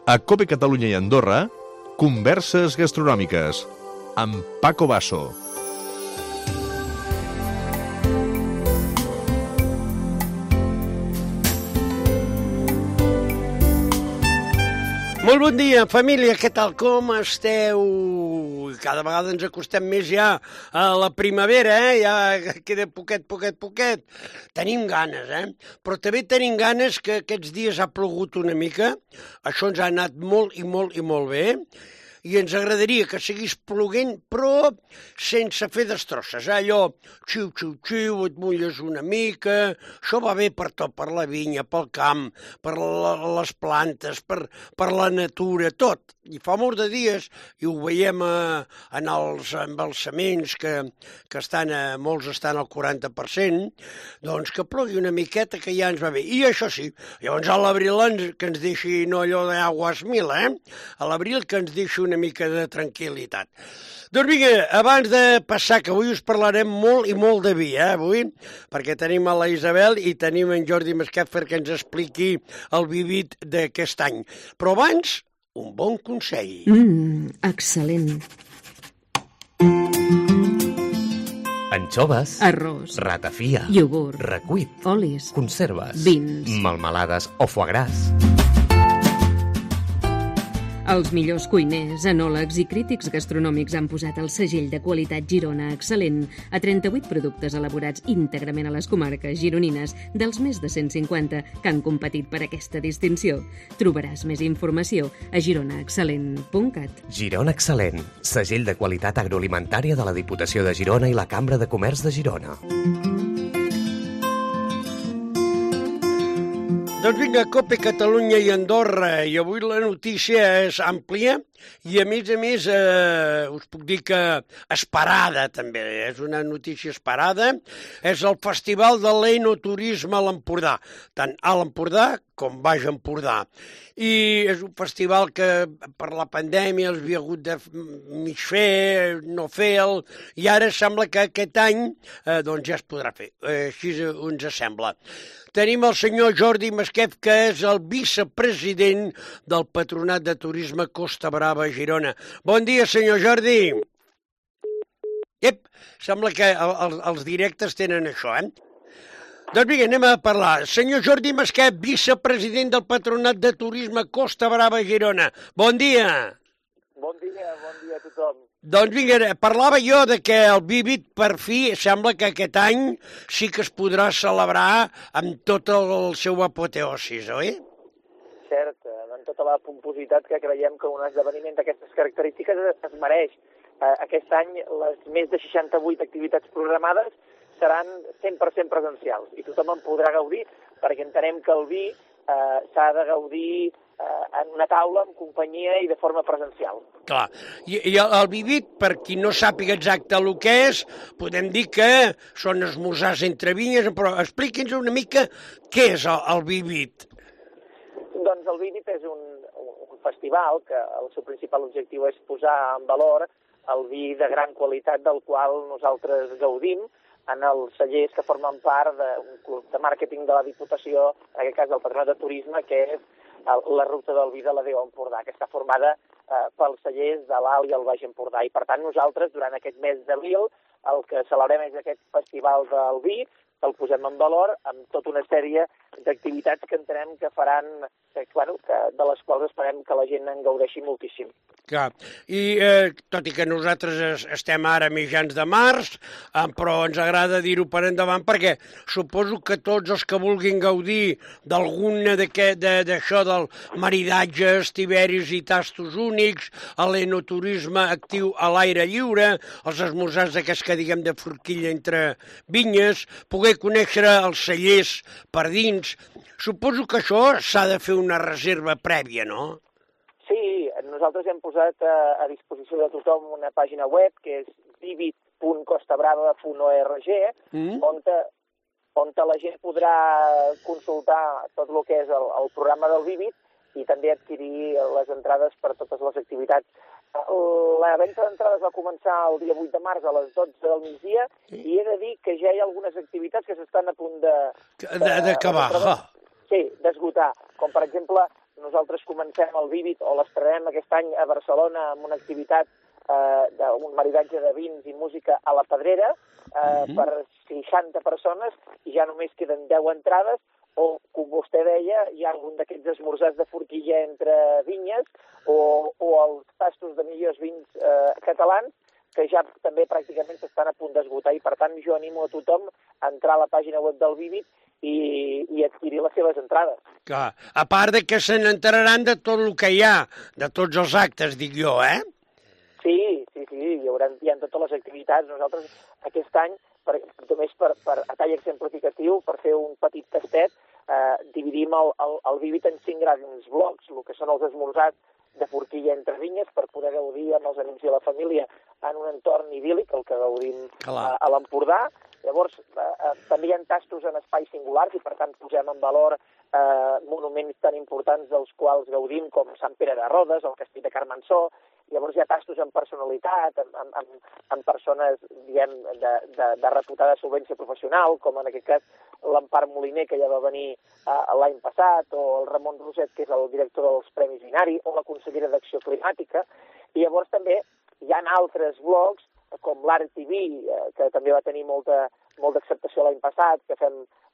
A COPE Catalunya i Andorra, Converses Gastronòmiques, amb Paco Basso. Molt bon dia, família, què tal, com esteu? Cada vegada ens acostem més ja a la primavera, ja queda poquet. Tenim ganes, Però també tenim ganes que aquests dies ha plogut una mica, això ens ha anat molt bé, i ens agradaria que seguís ploguent, però sense fer destrosses. Allò, xiu, et mulles una mica, això va bé per tot, per la vinya, pel camp, per les plantes, per la natura, tot. I fa molts de dies, i ho veiem en els embalsaments, que molts estan al 40%, doncs que plogui una miqueta que ja ens va bé. I això sí, llavors a l'abril que ens deixi, no allò d'aigües mil, a l'abril que ens deixi una mica de tranquil·litat. Doncs vinga, abans de passar, que avui us parlarem molt de vi, avui, perquè tenim a la Isabel i tenim en Jordi Masquet que ens expliqui el vivit d'aquest any. Però abans, un bon consell. Excel·lent. Anxoves, Arròs, ratafia, iogurt, recuit, olis, conserves, vins, melmelades o foie gras. Els millors cuiners, enòlegs i crítics gastronòmics han posat el segell de qualitat Girona Excel·lent a 38 productes elaborats íntegrament a les comarques gironines dels més de 150 que han competit per aquesta distinció. Trobaràs més informació a gironaexcel·lent.cat. Girona Excel·lent, segell de qualitat agroalimentària de la Diputació de Girona i la Cambra de Comerç de Girona. Doncs vinga, COPE Catalunya i Andorra, i avui la notícia és àmplia i a més us puc dir que esperada també, és una notícia esperada, és el Festival de l'Enoturisme a l'Empordà, tant a l'Empordà com Baix Empordà. I és un festival que per la pandèmia els havia hagut de mig fer, no fer-lo, i ara sembla que aquest any doncs ja es podrà fer, així ens sembla. Tenim el senyor Jordi Masquet, que és el vicepresident del Patronat de Costa Brava a Girona. Bon dia, senyor Jordi. Sembla que els directes tenen això, Doncs vinga, anem a parlar. Senyor Jordi Masquet, vicepresident del Patronat de Turisme Costa Brava a Girona. Bon dia. Bon dia a tothom. Doncs vinga, parlava jo de que el Vivit per fi sembla que aquest any sí que es podrà celebrar amb tot el seu apoteosis, oi? Cert, amb tota la pompositat que creiem que un esdeveniment d'aquestes característiques es mereix. Aquest any les més de 68 activitats programades seran 100% presencials i tothom en podrà gaudir perquè entenem que el vi s'ha de gaudir en una taula, en companyia i de forma presencial. Clar, i el Vivit, per qui no sàpiga exacte el que és, podem dir que són esmorzars entre vinyes, però expliqui'ns una mica què és el Vivit. Doncs el Vivit és un festival que el seu principal objectiu és posar en valor el vi de gran qualitat del qual nosaltres gaudim en els cellers que formen part d'un club de màrqueting de la Diputació, en aquest cas del Patronat de Turisme, que és la ruta del vi de la Déu Empordà, que està formada pels cellers de l'Alt i el Baix Empordà. I per tant nosaltres, durant aquest mes d'abril, el que celebrem és aquest festival del vi, el posem en valor amb tota una sèrie d'activitats que entenem que faran, de les quals esperem que la gent en gaudeixi moltíssim. Clar, i tot i que nosaltres estem ara a mitjans de març, però ens agrada dir-ho per endavant perquè suposo que tots els que vulguin gaudir d'alguna d'això del maridatge, estiveris i tastos únics, l'enoturisme actiu a l'aire lliure, els esmorzars d'aquests que diguem de forquilla entre vinyes, poder conèixer els cellers per dins. Suposo que això s'ha de fer una reserva prèvia, no? Sí, nosaltres hem posat a disposició de tothom una pàgina web que és vivit.costabrava.org on la gent podrà consultar tot el que és el programa del Vivit i també adquirir les entrades per totes les activitats. La venda d'entrades va començar el dia 8 de març a les 12 del migdia i he de dir que ja hi ha algunes activitats que s'estan a punt d'acabar. Sí, d'esgotar, com per exemple nosaltres comencem el Vívid, o l'estrenem aquest any a Barcelona amb una activitat d'un maridatge de vins i música a la Pedrera per 60 persones, i ja només queden 10 entrades, o, com vostè deia, hi ha algun d'aquests esmorzars de forquilla entre vinyes, o els tastos de millors vins catalans, que ja també pràcticament s'estan a punt d'esgotar, i per tant jo animo a tothom a entrar a la pàgina web del Vívid i adquirir les seves entrades. Clar, a part de que se n'enteraran de tot el que hi ha, de tots els actes, dic jo, Sí, hi ha totes les activitats. Nosaltres aquest any, només a tall exemplificatiu, per fer un petit tastet, dividim el Vívid en 5 grans blocs, el que són els esmorzars de forquilla entre vinyes, per poder gaudir amb els amics i la família en un entorn idíl·lic, el que gaudim a l'Empordà. Llavors, també hi ha tastos en espais singulars, i per tant posem en valor monuments tan importants dels quals gaudim, com Sant Pere de Rodes, el Castell de Carmansó. Llavors hi ha tastos en personalitat, en persones, diguem, de reputada solvència professional, com en aquest cas l'Empar Moliner, que ja va venir l'any passat, o el Ramon Roset, que és el director dels Premis Vinari, o la consellera d'Acció Climàtica. I llavors també hi ha altres blocs, com l'Art TV, que també va tenir molta acceptació l'any passat, que fem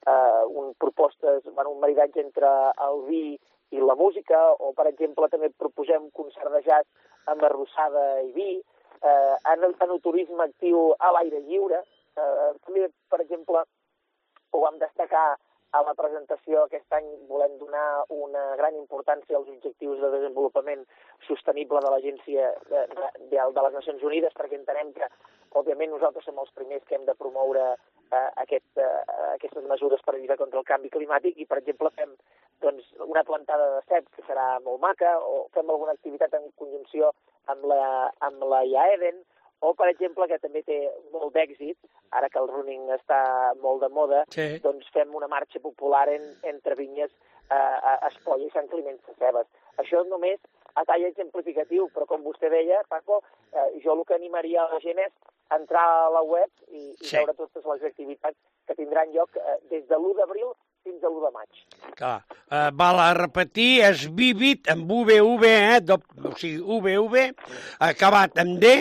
un maridatge entre el vi i la música, o, per exemple, també proposem un concert de jazz amb arrossada i vi, en el turisme actiu a l'aire lliure. També, per exemple, ho vam destacar a la presentació. Aquest any volem donar una gran importància als objectius de desenvolupament sostenible de l'Agència de les Nacions Unides, perquè entenem que, òbviament, nosaltres som els primers que hem de promoure aquestes mesures per lluitar contra el canvi climàtic, i, per exemple, fem una plantada de cep, que serà molt maca, o fem alguna activitat en conjunció amb la IAEDEN, o, per exemple, que també té molt d'èxit, ara que el running està molt de moda, doncs fem una marxa popular entre vinyes a Espolla i Sant Climent Sescebes. Això només a tall exemplificatiu, però com vostè deia, Paco, jo el que animaria a la gent és entrar a la web i veure totes les activitats que tindran lloc des de l'1 d'abril fins a l'1 de maig. Clar, val a repetir, és Vívid, amb VV, o sigui, VV, acabat amb D,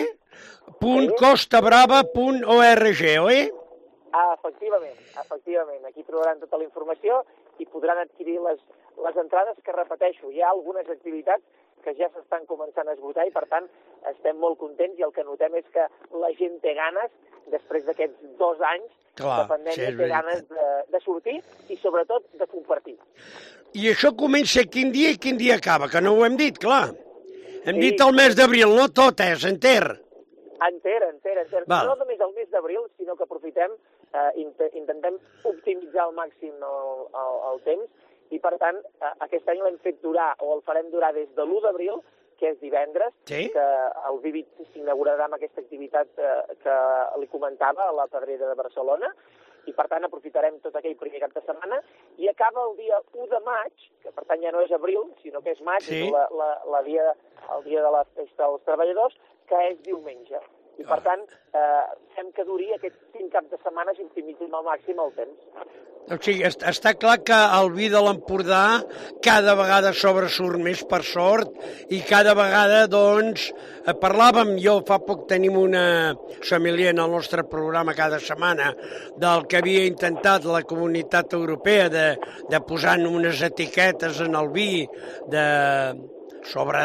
.costabrava.org, oi? Efectivament. Aquí trobaran tota la informació i podran adquirir les entrades, que, repeteixo, hi ha algunes activitats que ja s'estan començant a esgotar, i, per tant, estem molt contents, i el que notem és que la gent té ganes, després d'aquests 2 anys de pandèmia, té ganes de sortir i, sobretot, de compartir. I això comença quin dia i quin dia acaba, que no ho hem dit, clar. Hem dit el mes d'abril, no tot és enter. Enter. No només el mes d'abril, sinó que aprofitem, intentem optimitzar al màxim el temps, i, per tant, aquest any l'hem fet durar, o el farem durar des de l'1 d'abril, que és divendres, que el Vívid s'inaugurarà amb aquesta activitat que li comentava a la Pedrera de Barcelona, i, per tant, aprofitarem tot aquell primer cap de setmana, i acaba el dia 1 de maig, que, per tant, ja no és abril, sinó que és maig, és el dia de la festa dels treballadors, que és diumenge. I, per tant, fem que duri aquests 5 caps de setmana i optimitzem al màxim el temps. O sigui, està clar que el vi de l'Empordà cada vegada sobresurt més, per sort, i cada vegada, doncs, parlàvem, jo fa poc tenim una sommelier en el nostre programa cada setmana, del que havia intentat la Comunitat Europea de posar unes etiquetes en el vi sobre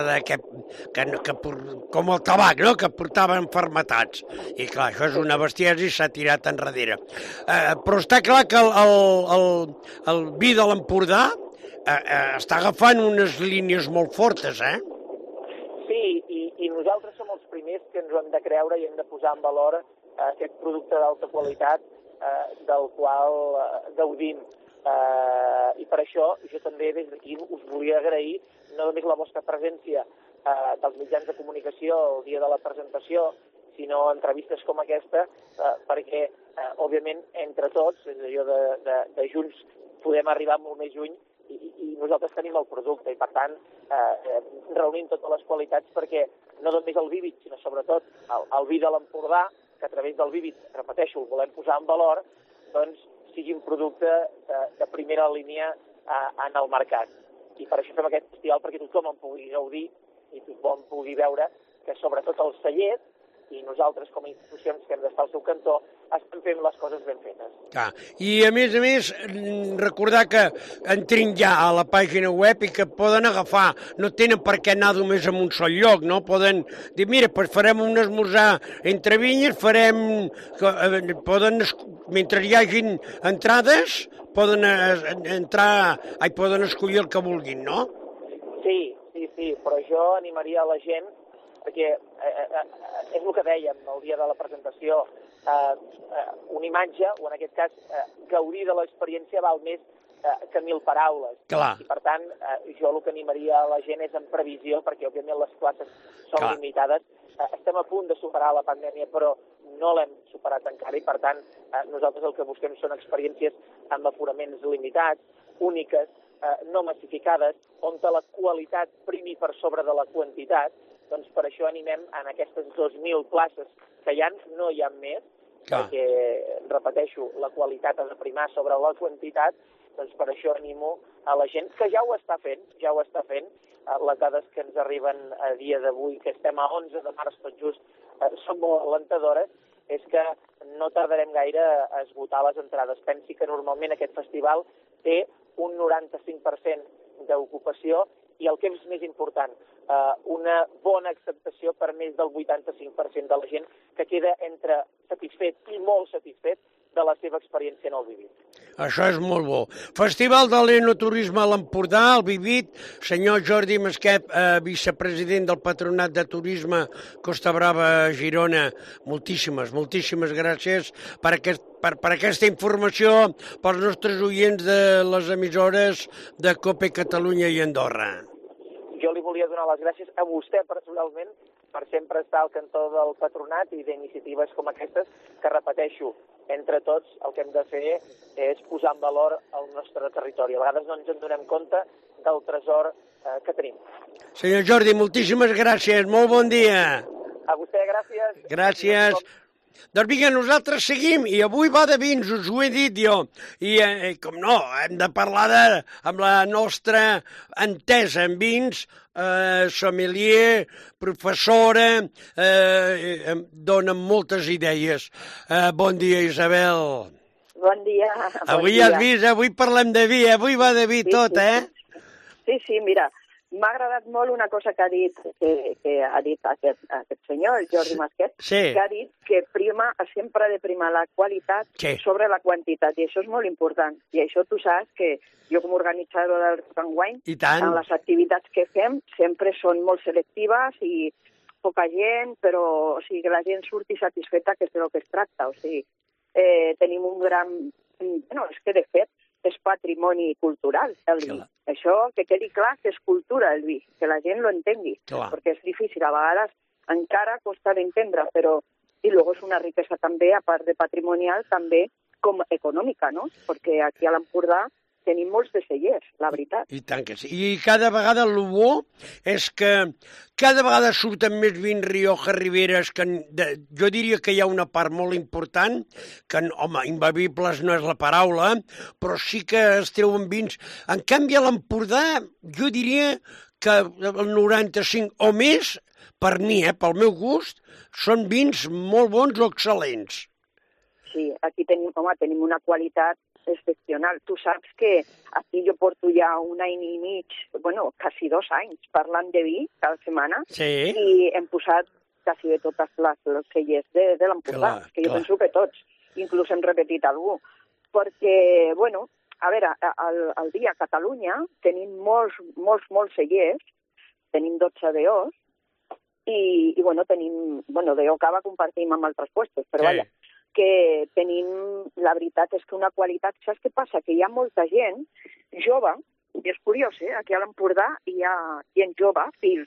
com el tabac, no?, que portava malalties. I clar, això és una bestiesa i s'ha tirat enrere. Però està clar que el vi de l'Empordà està agafant unes línies molt fortes, Sí, i nosaltres som els primers que ens ho hem de creure i hem de posar en valor aquest producte d'alta qualitat del qual gaudim. I per això jo també des d'aquí us volia agrair no només la vostra presència dels mitjans de comunicació el dia de la presentació, sinó entrevistes com aquesta, perquè, òbviament, entre tots, és allò de junts podem arribar molt més lluny, i nosaltres tenim el producte, i per tant reunim totes les qualitats perquè no només el Vívid, sinó sobretot el vi de l'Empordà, que a través del Vívid, repeteixo, el volem posar en valor, doncs sigui un producte de primera línia en el mercat. I per això fem aquest festival, perquè tothom en pugui gaudir i tothom pugui veure que sobretot el celler i nosaltres com a institucions que hem d'estar al seu cantó estem fent les coses ben fetes. I a més, recordar que entrin ja a la pàgina web i que poden agafar, no tenen per què anar només a un sol lloc, no? Poden dir, mira, doncs farem un esmorzar entre vinyes, mentre hi hagin entrades, poden escollir el que vulguin, no? Sí, però jo animaria la gent, perquè és el que dèiem el dia de la presentació, una imatge, o en aquest cas gaudir de l'experiència val més que 1000 paraules. Clar. I per tant, jo el que animaria la gent és en previsió, perquè òbviament les places són limitades. Estem a punt de superar la pandèmia, però no l'hem superat encara, i per tant nosaltres el que busquem són experiències amb aforaments limitats, úniques, no massificades, on la qualitat primi per sobre de la quantitat. Doncs per això animem en aquestes 2.000 places que hi ha, no hi ha més, perquè, repeteixo, la qualitat ha de primar sobre la quantitat, doncs per això animo a la gent, que ja ho està fent. Les dades que ens arriben a dia d'avui, que estem a 11 de març tot just, són molt alentadores, és que no tardarem gaire a esgotar les entrades. Pensi que normalment aquest festival té un 95% d'ocupació i el que és més important, una bona acceptació per més del 85% de la gent que queda entre satisfet i molt satisfet de la seva experiència en el Vivit. Això és molt bo. Festival de l'Enoturisme a l'Empordà, el Vivit. Senyor Jordi Masquet, vicepresident del Patronat de Turisme Costa Brava, Girona, moltíssimes gràcies per aquesta informació pels nostres oients de les emissores de COPE Catalunya i Andorra. Jo li volia donar les gràcies a vostè personalment per sempre estar al cantó del patronat i d'iniciatives com aquestes, que repeteixo, entre tots el que hem de fer és posar en valor el nostre territori. A vegades no ens en donem compte del tresor que tenim. Senyor Jordi, moltíssimes gràcies, molt bon dia. A vostè, gràcies. Gràcies. Doncs vinga, nosaltres seguim, i avui va de vins, us ho he dit jo, i com no, hem de parlar amb la nostra entesa en vins, sommelier, professora, dona moltes idees. Bon dia, Isabel. Bon dia. Avui has vist, avui parlem de vi, avui va de vi tot, Sí, mira, m'ha agradat molt una cosa que ha dit aquest senyor, el Jordi Masquet, que ha dit que sempre ha de primar la qualitat sobre la quantitat, i això és molt important. I això tu saps que jo com a organitzador del enguany, en les activitats que fem, sempre són molt selectives i poca gent, però que la gent surti satisfeta, que és del que es tracta. O sigui, tenim un gran... és que de fet és patrimoni cultural, el vi. Això, que quedi clar que és cultura, el vi, que la gent lo entengui, perquè és difícil, a vegades encara costa d'entendre, però... I luego és una riquesa també, a part de patrimonial, també com econòmica, no? Perquè aquí a l'Empordà tenim molts de cellers, la veritat. I tant que sí. I cada vegada el bo és que cada vegada surten més vins Rioja, Riberes, que jo diria que hi ha una part molt important, que, home, imbevibles no és la paraula, però sí que es treuen vins. En canvi, a l'Empordà, jo diria que el 95 o més, per mi, pel meu gust, són vins molt bons o excel·lents. Sí, aquí tenim una qualitat excepcional. Tu saps que aquí jo porto ja un any i mig, quasi 2 anys, parlant de vi cada setmana, i hem posat quasi de totes les cellers de l'Empordà, que jo penso que tots, inclús hem repetit algú, perquè, a veure, al dia a Catalunya tenim molts cellers, tenim 12 DOs, i tenim, DO Cava compartim amb altres puestos, però vaja, que tenim, la veritat és que una qualitat, saps què passa? Que hi ha molta gent jove, i és curiós, aquí a l'Empordà hi ha gent jove, fills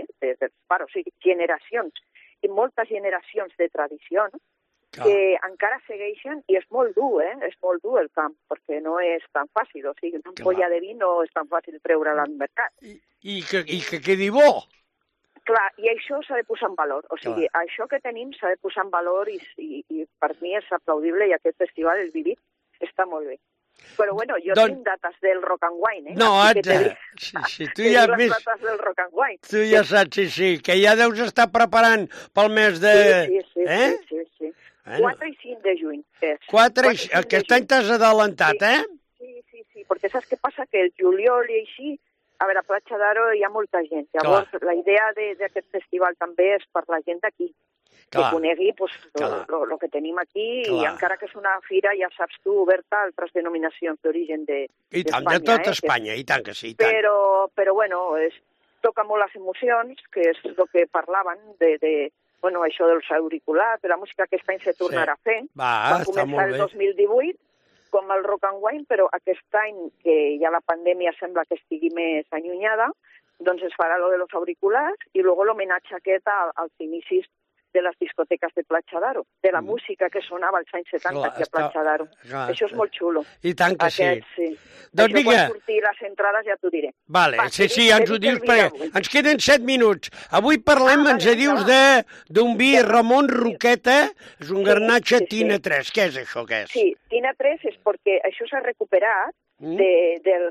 generacions, i moltes generacions de tradició, que encara segueixen, i és molt dur, és molt dur el camp, perquè no és tan fàcil, o sigui, una ampolla de vi no és tan fàcil treure-la al mercat. I que quedi bo. Clar, i això s'ha de posar en valor. O sigui, això que tenim s'ha de posar en valor i per mi és aplaudible, i aquest festival, el Vivit, està molt bé. Però bueno, jo tinc dates del Rock and Wine, No, sí, tu ja has vist... dates del Rock and Wine. Tu ja saps, sí, que ja deus estar preparant pel mes de... Sí. 4 i 5 de juny. 4 i 5, aquest any t'has adelantat, Sí, perquè saps què passa? Que el juliol i així, a veure, a Platja d'Aro hi ha molta gent. Llavors, la idea d'aquest festival també és per la gent d'aquí, que conegui el que tenim aquí, i encara que és una fira, ja saps tu, oberta a altres denominacions d'origen d'Espanya. I tant, de tot Espanya, i tant que sí, i tant. Però bueno, toca molt les emocions, que és el que parlaven bueno, això dels auriculars, de la música que aquest any se tornarà a fer. Va començar el 2018, com el Rock and Wine, però aquest any, que ja la pandèmia sembla que estigui més allunyada, doncs es farà lo de los auriculars i luego l'homenatge aquest als inicis de les discoteques de Platja d'Aro, de la música que sonava als anys 70 aquí a Platja d'Aro. Això és molt xulo. I tant que sí. Doncs vinga. Quan surti les entrades ja t'ho diré. Vale, sí, ja ens ho dius, perquè ens queden 7 minuts. Avui parlem, ens dius, d'un vi Ramon Roqueta, és un garnatge Tina 3. Què és això, què és? Sí, Tina 3 és perquè això s'ha recuperat del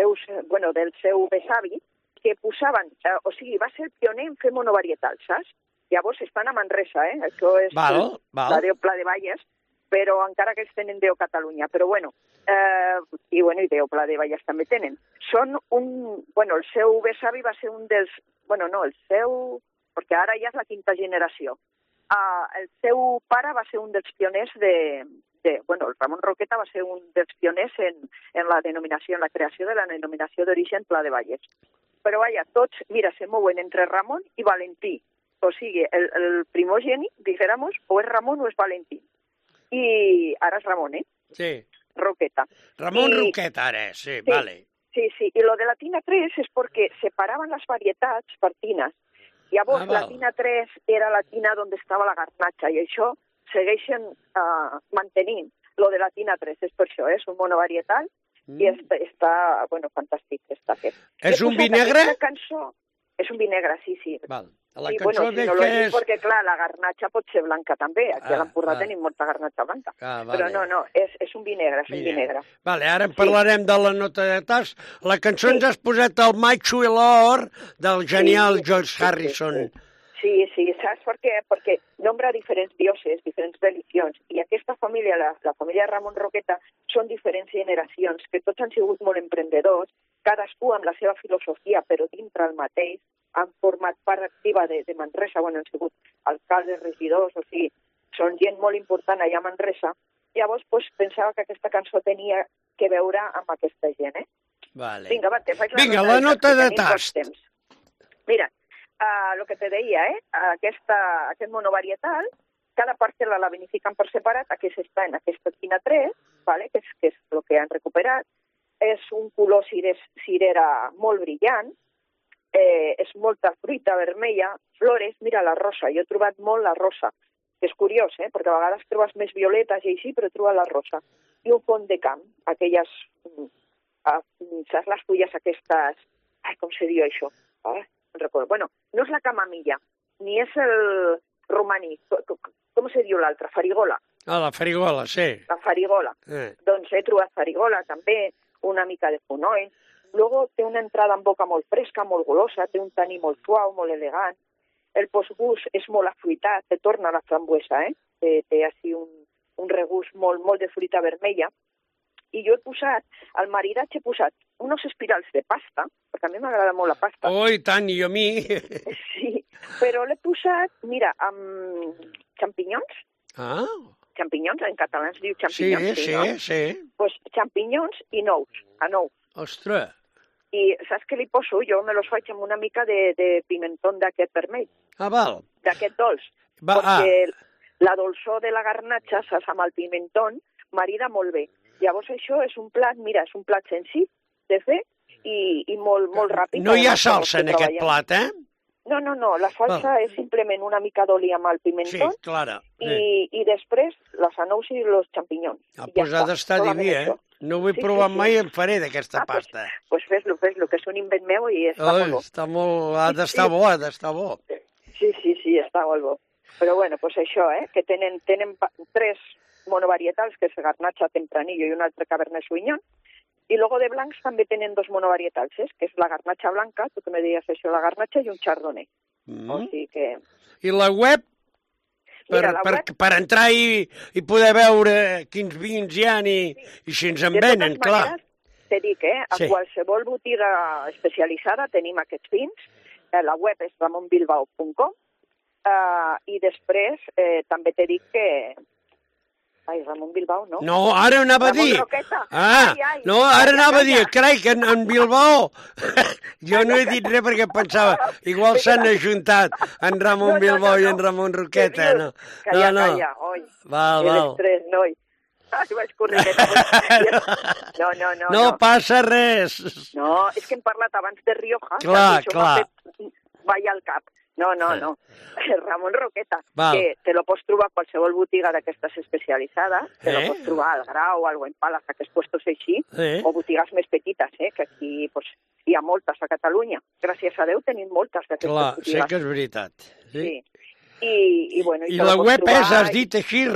seu besavi, que posaven, o sigui, va ser el pioner en fer monovarietal, saps? Llavors estan a Manresa, això és la Déu Pla de Valles, però encara que ells tenen Déu Catalunya. Però bueno, i Déu Pla de Valles també tenen. El seu besavi va ser un dels... perquè ara ja és la 5ª generació. El seu pare va ser un dels pioners el Ramon Roqueta va ser un dels pioners en la creació de la denominació d'origen Pla de Valles. Però tots, mira, se mouen entre Ramon i Valentí. O sigui, el primogènit, dijéramos, o és Ramon o és Valentí. I ara és Ramon, Sí. Roqueta. Ramon Roqueta, ara, sí, vale. Sí, i lo de la Tina 3 és perquè separaven les varietats per tines. Llavors, la Tina 3 era la tina on estava la garnatxa, i això segueixen mantenint. Lo de la Tina 3 és per això, és un monovarietal, i està, fantàstic, està fet. És un vi negre? És un vi negre, sí. Val. La cançó si no lo dic perquè, clar, la garnatxa pot ser blanca també. Aquí a l'Empordà tenim molta garnatxa blanca. Però no, és un vi negre, Vale, ara en parlarem de la nota de tas. La cançó ens has posat el Macho i l'Or del genial George Harrison. Sí, saps per què? Perquè nombra diferents dioses, diferents religions, i aquesta família, la família Ramon Roqueta, són diferents generacions, que tots han sigut molt emprendedors, cadascú amb la seva filosofia, però dintre el mateix, han format part activa de Manresa, han sigut alcaldes, regidors, o sigui, són gent molt important allà a Manresa. Llavors, pensava que aquesta cançó tenia que veure amb aquesta gent, Vale. Vinga, te faig la nota de tast. Mira, el que te deia, aquest monovarietal, cada parcel·la la vinifiquen per separat, aquest està en aquesta Tina 3, vale? que és el que han recuperat, és un color cirera molt brillant, és molta fruita vermella, flores, mira la rosa, jo he trobat molt la rosa, que és curiós, perquè a vegades trobes més violetes i així, però troba la rosa. I un fons de camp, aquelles, saps les fulles aquestes, com se diu això? No recordo. Bueno, no és la camamilla, ni és el romaní, com se diu l'altra? Farigola. La farigola, sí. La farigola. Doncs he trobat farigola també, una mica de fonoll. Luego té una entrada en boca molt fresca, molt golosa, té un taní molt suau, molt elegant. El postgust és molt afruitat, te torna la frambuesa, té així un regust molt de fruita vermella. I jo he posat, al maridatge he posat unos espirals de pasta, perquè a mi m'agrada molt la pasta. Oh, i tant, i a mi. Sí, però l'he posat, mira, amb xampinyons. Xampinyons, en català es diu xampinyons. Sí. Pues xampinyons i nous, a nous. Ostres. I saps què li poso? Jo me los faig amb una mica de pimentón d'aquest vermell. Val. D'aquest dolç. Perquè la dolçor de la garnatxa, saps, amb el pimentón, marida molt bé. Llavors això és un plat, mira, és un plat senzill de fer i molt ràpid. No hi ha salsa en aquest plat, No, la salsa és simplement una mica d'oli amb el pimentó. Sí, clara. I després les anous i els xampinyons. Pues ha d'estar diví, No ho he provat mai i em faré d'aquesta pasta. Doncs fes-lo, que és un invent meu i està molt bo. Ha d'estar bo, ha d'estar bo. Sí, està molt bo. Però bueno, doncs això, que tenen 3 monovarietals, que és Garnacha Tempranillo i un altre Cabernet Sauvignon. Y luego de blancs també tenen 2 monovarietals, que és la Garnacha blanca, tu que me deies això, la Garnacha, i un Chardonnay. O sigui que... I la web? Per entrar i poder veure quins vins hi ha i si ens en venen, clar. Te dic, a qualsevol botiga especialitzada tenim aquests vins. La web és ramonbilbao.com i després també te dic que... Ai, Ramon Bilbao, no? No, ara anava a dir. Ramon Roqueta. No, ara anava a dir. Carai, que en Bilbao... Jo no he dit res perquè pensava, igual s'han ajuntat en Ramon Bilbao i en Ramon Roqueta. Calla, oi. Val. L'estrès, noi. Ai, vaig corrent. No. No passa res. No, és que hem parlat abans de Rioja. Clar. Vaya al cap. No. Ramon Roqueta, que te lo pots trobar a qualsevol botiga d'aquestes especialitzades, te lo pots trobar al Grau, al Buen Palas, aquests puestos així, o botigues més petites, que aquí hi ha moltes a Catalunya. Gràcies a Déu tenim moltes d'aquestes botigues. Clar, sé que és veritat. Sí. I la web és, has dit així,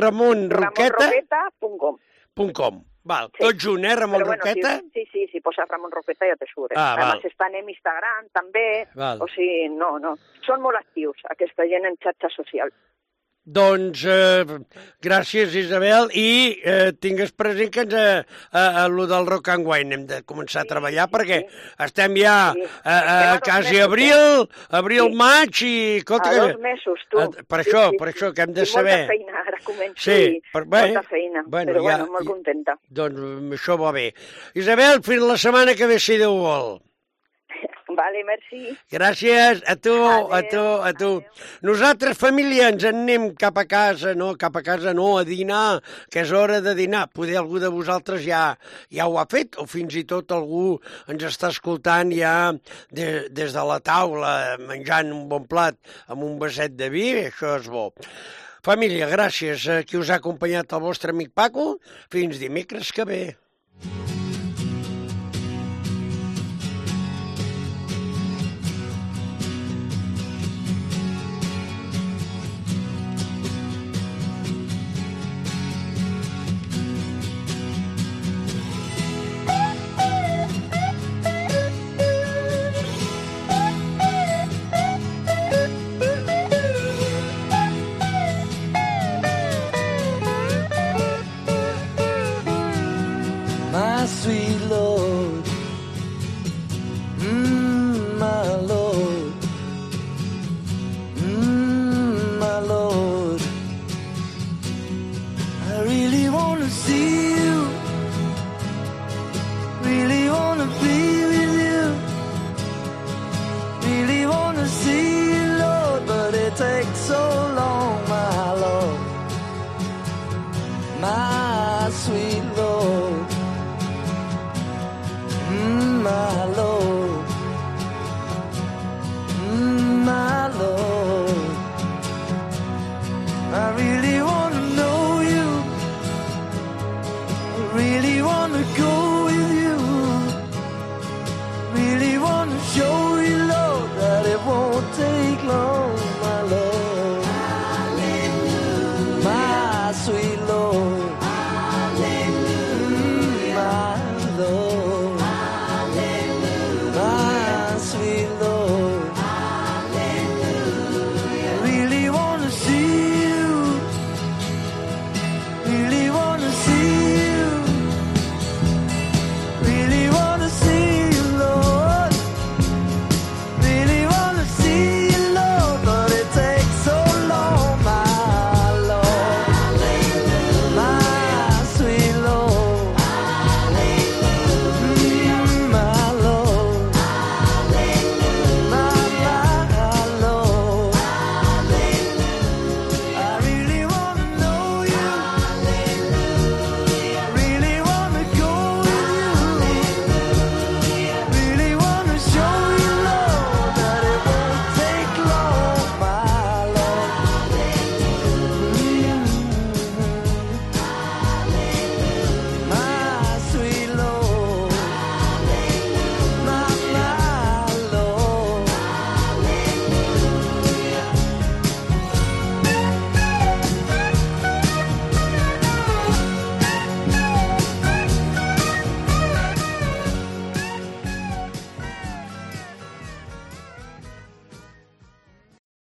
ramonroqueta.com. Val, tot junt, Ramon Roqueta? Sí, si poses Ramon Roqueta ja te surt. Además estan en Instagram també, o sigui, no. Són molt actius, aquesta gent en xarxes socials. Doncs gràcies, Isabel, i tingues present que a lo del Rock and Wine hem de començar a treballar perquè estem ja quasi abril, maig i... A 2 mesos, tu. Per això, que hem de saber. Molta feina, ara començo molta feina, però molt contenta. Doncs això va bé. Isabel, fins la setmana que ve, si Déu vol. Vale, merci. Gràcies a tu. Nosaltres, família, ens en anem cap a casa, a dinar, que és hora de dinar. Poder algú de vosaltres ja ho ha fet, o fins i tot algú ens està escoltant ja des de la taula, menjant un bon plat amb un vaset de vi, això és bo. Família, gràcies a qui us ha acompanyat el vostre amic Paco. Fins dimecres que ve. My sweet Lord, my Lord, my Lord, I really want to see you, really want to be with you, really want to see you, Lord, but it takes so